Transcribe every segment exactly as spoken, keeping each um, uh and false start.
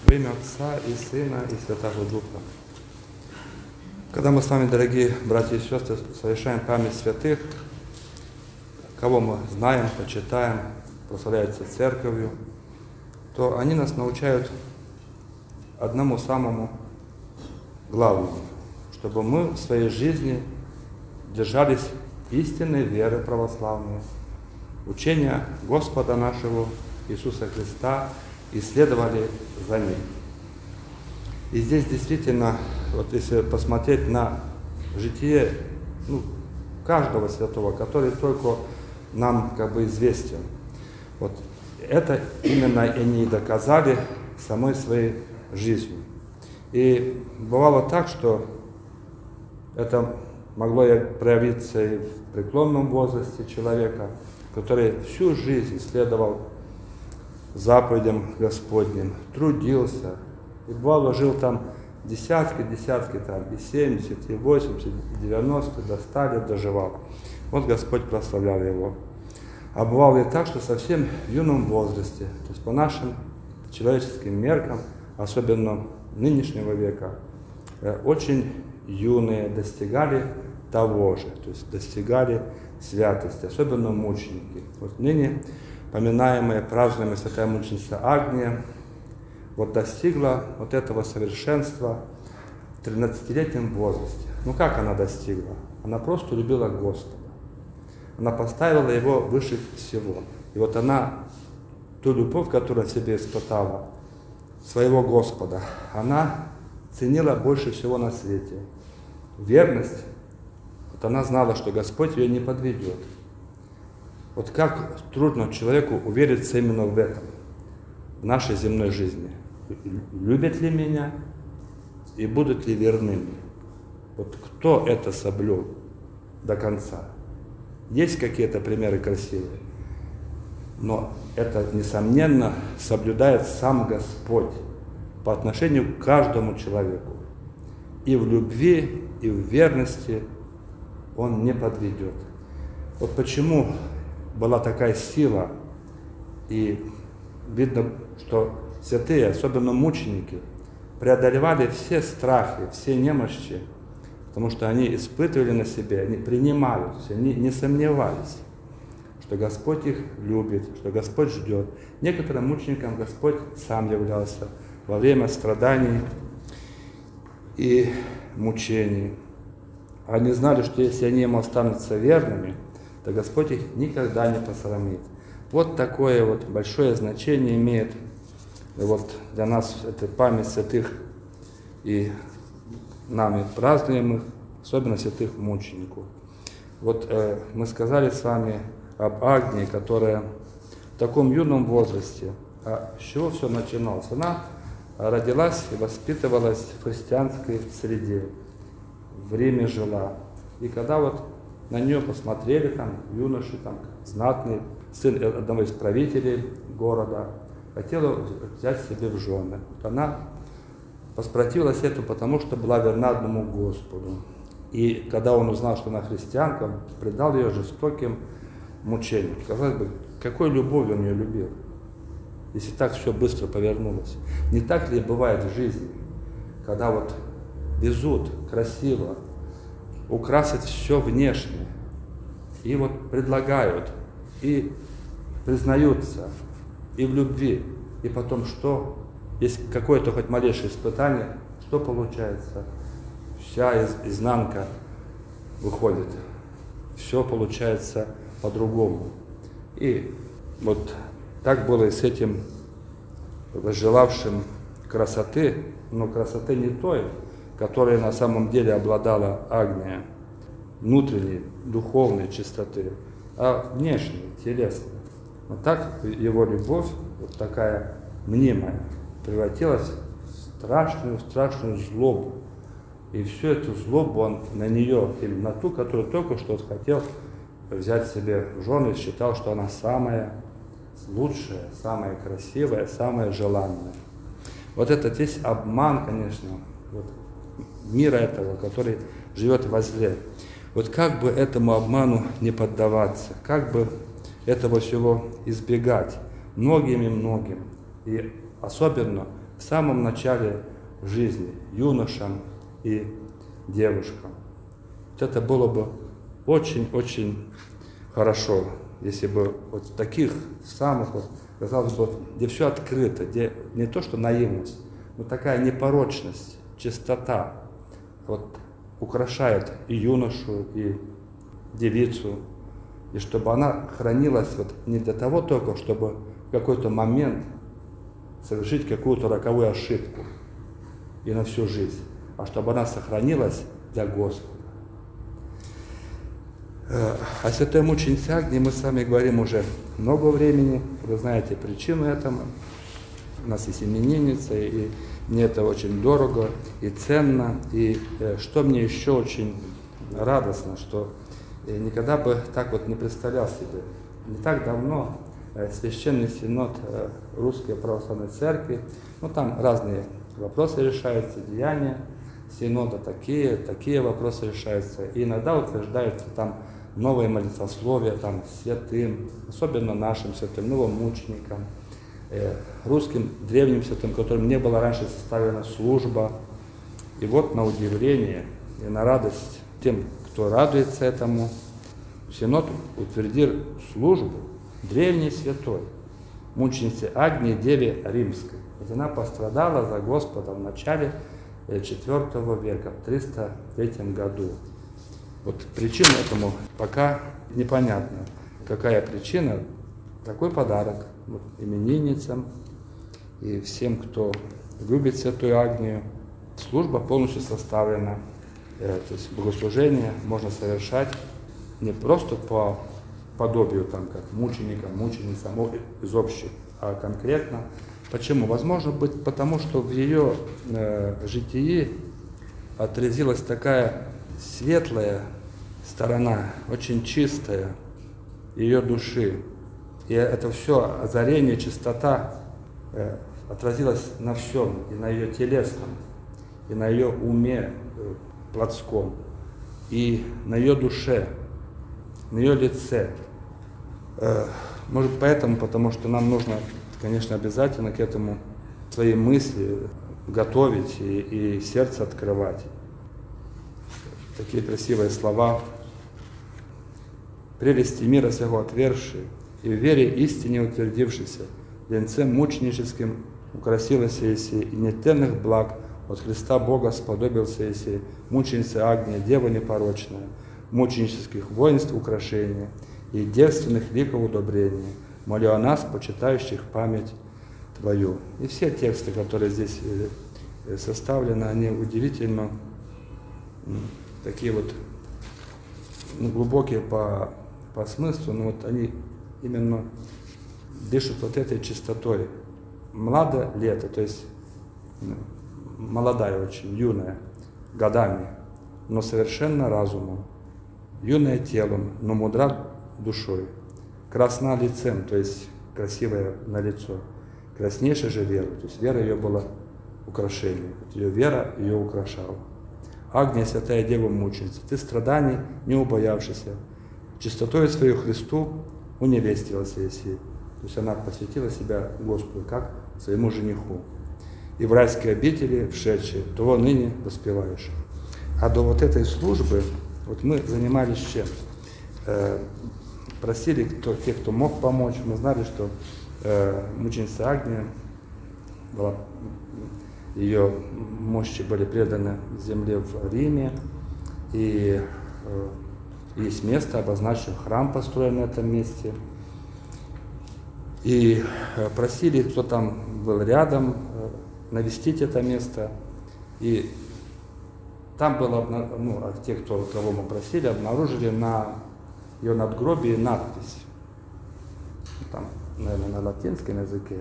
Во имя Отца и Сына и Святого Духа. Когда мы с вами, дорогие братья и сестры, совершаем память святых, кого мы знаем, почитаем, прославляются церковью, то они нас научают одному самому главному, чтобы мы в своей жизни держались истинной веры православной, учения Господа нашего Иисуса Христа и следовали за Ним. И здесь действительно, вот если посмотреть на житие ну, каждого святого, который только нам как бы известен, вот это именно они доказали самой своей жизнью. И бывало так, что это могло проявиться и в преклонном возрасте человека, который всю жизнь следовал заповедям Господним, трудился, и бывало жил там десятки, десятки, там, и семьдесят, и восемьдесят, и девяносто, до ста лет доживал. Вот Господь прославлял его. А бывало и так, что совсем в юном возрасте, то есть по нашим человеческим меркам, особенно нынешнего века, очень юные достигали того же, то есть достигали святости, особенно мученики. Вот ныне поминаемая, празднуемая святая мученица Агния, вот достигла вот этого совершенства в тринадцатилетнем возрасте. Ну как она достигла? Она просто любила Господа. Она поставила Его выше всего. И вот она, ту любовь, которую в себе испытала, своего Господа, она ценила больше всего на свете. Верность, вот она знала, что Господь ее не подведет. Вот как трудно человеку увериться именно в этом, в нашей земной жизни. Любят ли меня и будут ли верными? Вот кто это соблюл до конца? Есть какие-то примеры красивые, но это, несомненно, соблюдает сам Господь по отношению к каждому человеку. И в любви, и в верности Он не подведет. Вот почему была такая сила, и видно, что святые, особенно мученики, преодолевали все страхи, все немощи, потому что они испытывали на себе, они принимали, то есть они не сомневались, что Господь их любит, что Господь ждет. Некоторым мученикам Господь сам являлся во время страданий и мучений. Они знали, что если они Ему останутся верными, то Господь их никогда не посрамит. Вот такое вот большое значение имеет вот для нас эта память святых и нами празднуемых, особенно святых мучеников. Вот э, мы сказали с вами об Агнии, которая в таком юном возрасте, а с чего все начиналось? Она родилась и воспитывалась в христианской среде, в Риме жила. И когда вот на нее посмотрели там юноши, там знатный, сын одного из правителей города, хотела взять себе в жены. Вот она воспротивилась этому, потому что была верна одному Господу. И когда он узнал, что она христианка, он предал ее жестоким мучениям. Казалось бы, какой любовью он ее любил, если так все быстро повернулось. Не так ли бывает в жизни, когда вот везут красиво, украсят все внешне, и вот предлагают, и признаются, и в любви, и потом что? Есть какое-то хоть малейшее испытание, что получается? Вся из, изнанка выходит, все получается по-другому. И вот так было и с этим возжелавшим красоты, но красоты не той, которой на самом деле обладала Агния, внутренней, духовной чистоты, а внешней, телесной. Вот так его любовь, вот такая мнимая, превратилась в страшную, страшную злобу. И всю эту злобу он на нее, или на ту, которую только что хотел взять себе в жены, считал, что она самая лучшая, самая красивая, самая желанная. Вот этот весь обман, конечно, вот, мира этого, который живет во зле. Вот как бы этому обману не поддаваться, как бы этого всего избегать многим и многим. И особенно в в самом начале жизни юношам и девушкам. Вот это было бы очень-очень хорошо, если бы вот таких самых, вот, казалось бы, где все открыто, где не то что наивность, но такая непорочность, чистота, вот украшает и юношу, и девицу, и чтобы она хранилась вот не для того только, чтобы в какой-то момент совершить какую-то роковую ошибку и на всю жизнь, а чтобы она сохранилась для Господа. О святой мученице Агнии мы с вами говорим уже много времени, вы знаете причину этому. У нас есть именинница, и мне это очень дорого и ценно. И что мне еще очень радостно, что никогда бы так вот не представлял себе. Не так давно Священный Синод Русской Православной Церкви, ну там разные вопросы решаются, деяния Синода такие, такие вопросы решаются. И иногда утверждаются там новые молитвословия там, святым, особенно нашим святым новомученикам, э, русским древним святым, которым не была раньше составлена служба. И вот на удивление и на радость тем, кто радуется этому, Синод утвердил службу древней святой, мученице Агнии Деве Римской. Ведь она пострадала за Господа в начале четвёртого века, в триста третьем году. Вот причина этому пока непонятна. Какая причина? Такой подарок вот, именинницам и всем, кто любит святую Агнию. Служба полностью составлена. Э, то есть богослужение можно совершать не просто по подобию, там, как мученикам, мученицам из общих, а конкретно. Почему? Возможно быть потому, что в ее э, житии отразилась такая светлая сторона, очень чистая ее души. И это все озарение, чистота э, отразилось на всем, и на ее телесном, и на ее уме э, плотском, и на ее душе, на ее лице. Э, может поэтому, потому что нам нужно, конечно, обязательно к этому свои мысли готовить и, и сердце открывать. Такие красивые слова. «Прелести мира сего отвергшие, и в вере истине утвердившийся, венцем мученическим украсилась еси, и нетленных благ от Христа Бога сподобился еси, мученица Агния, Дева непорочная, мученических воинств украшения и девственных ликов удобрения. Молю о нас, почитающих память Твою». И все тексты, которые здесь составлены, они удивительно такие вот ну, глубокие по, по смыслу, но вот они именно дышат вот этой чистотой. Младо лето, то есть молодая очень, юная, годами, но совершенно разумом, юная телом, но мудра душой, красна лицем, то есть красивая на лицо, краснейшая же вера, то есть вера ее была украшением, вот ее вера ее украшала. Агния, святая Дева мученица, ты страданий не убоявшийся, чистотой свою Христу уневестилась еси. То есть она посвятила себя Господу, как своему жениху. И в райской обители вшедшие, того ныне воспеваешь. А до вот этой службы, вот мы занимались чем? Э, просили кто, тех, кто мог помочь. Мы знали, что э, мученица Агния была, ее мощи были преданы земле в Риме, и э, есть место, обозначено, храм построен на этом месте. И э, просили, кто там был рядом, э, навестить это место. И там было, ну, от тех, кто, кого мы просили, обнаружили на ее надгробии надпись, там, наверное, на латинском языке.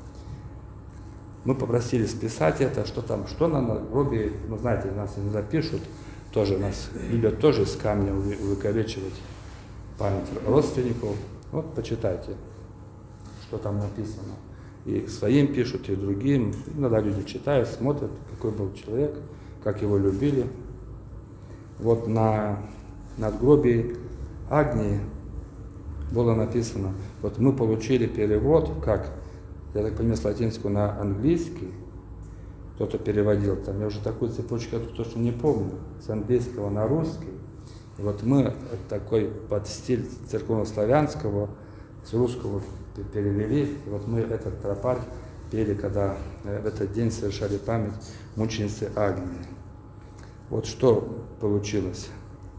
Мы попросили списать это, что там, что на надгробии, ну, знаете, нас иногда пишут, тоже нас любят тоже из камня увековечивать память родственников. Вот, почитайте, что там написано. И своим пишут, и другим. Иногда люди читают, смотрят, какой был человек, как его любили. Вот на надгробии Агнии было написано, вот мы получили перевод, как, я так понимаю, с латинского на английский, кто-то переводил, там, я уже такую цепочку я то, что не помню, с английского на русский. И вот мы такой под стиль церковно-славянского с русского перевели, и вот мы этот тропарь пели, когда в этот день совершали память мученицы Агнии. Вот что получилось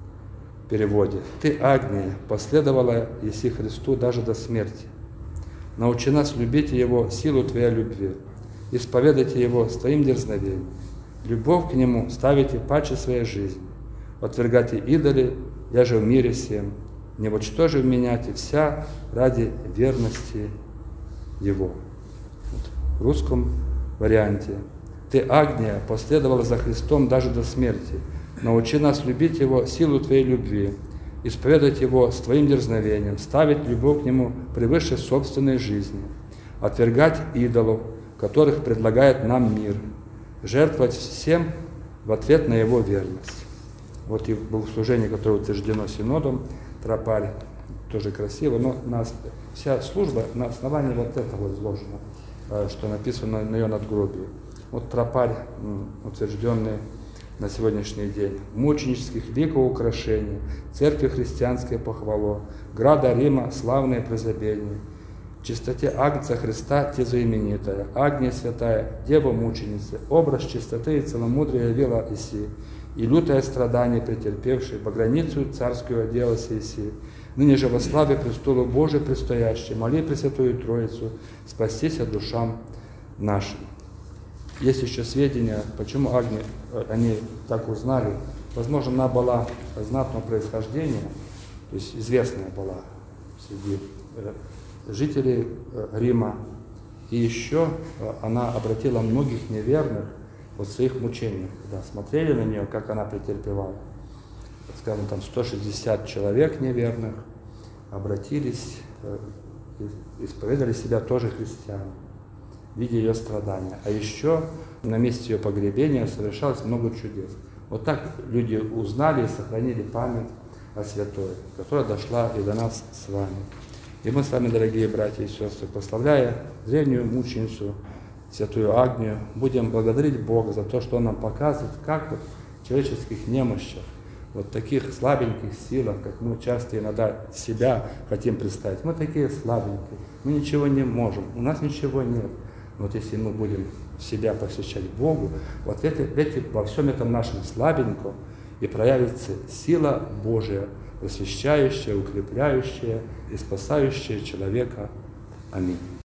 в переводе. «Ты, Агния, последовала еси Христу даже до смерти. Научи нас любить Его силу Твоей любви, исповедайте Его с Твоим дерзновением, любовь к Нему ставите паче своей жизни, отвергайте идоли, я же в мире всем, не вот что же вменяйте вся ради верности Его». Вот. В русском варианте. «Ты, Агния, последовала за Христом даже до смерти. Научи нас любить Его силу Твоей любви, исповедать Его с Твоим дерзновением, ставить любовь к Нему превыше собственной жизни, отвергать идолов, которых предлагает нам мир, жертвовать всем в ответ на Его верность». Вот и богослужение, которое утверждено Синодом, тропарь, тоже красиво, но нас, вся служба на основании вот этого изложена, что написано на ее надгробии. Вот тропарь, утвержденный на сегодняшний день. Мученических ликов украшений, церкви христианское похвало, града Рима славное призабение, чистоте Агнца Христа те заименитая, Агния святая, Дева мученица, образ чистоты и целомудрия явила иси, и лютое страдание претерпевший, во границу царскую оделась иси, ныне же во славе престолу Божий предстоящий, моли Пресвятую Троицу, спастися душам нашим. Есть еще сведения, почему Агнию они так узнали. Возможно, она была знатного происхождения, то есть известная была среди жителей Рима. И еще она обратила многих неверных вот в своих мучениях, когда смотрели на нее, как она претерпевала. Скажем, там сто шестьдесят человек неверных обратились, исповедали себя тоже христианами, видя ее страдания. А еще на месте ее погребения совершалось много чудес. Вот так люди узнали и сохранили память о святой, которая дошла и до нас с вами. И мы с вами, дорогие братья и сестры, прославляя древнюю мученицу, святую Агнию, будем благодарить Бога за то, что Он нам показывает, как вот в человеческих немощах, вот таких слабеньких силах, как мы часто иногда себя хотим представить. Мы такие слабенькие, мы ничего не можем, у нас ничего нет. Вот если мы будем себя посвящать Богу, вот эти, эти, во всем этом нашем слабеньком и проявится сила Божия, просвещающая, укрепляющая и спасающая человека. Аминь.